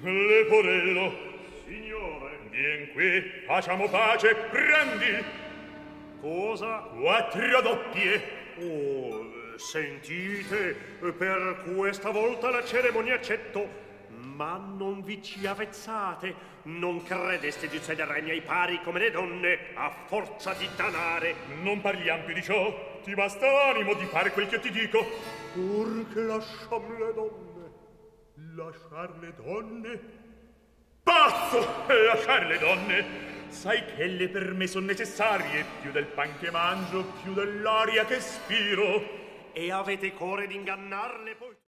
Leporello. Signore. Vien qui, facciamo pace, prendi. Cosa? 4 doppie. Oh, sentite, per questa volta la cerimonia accetto, ma non vi ci avezzate. Non credeste di cedere ai miei pari come le donne a forza di danare. Non parliamo più di ciò. Ti basta animo di fare quel che ti dico. Pur che lasciam le donne. Lasciar le donne? Pazzo! Lasciar le donne? Sai che le per me son necessarie, più del pan che mangio, più dell'aria che spiro. E avete core di ingannarle poi?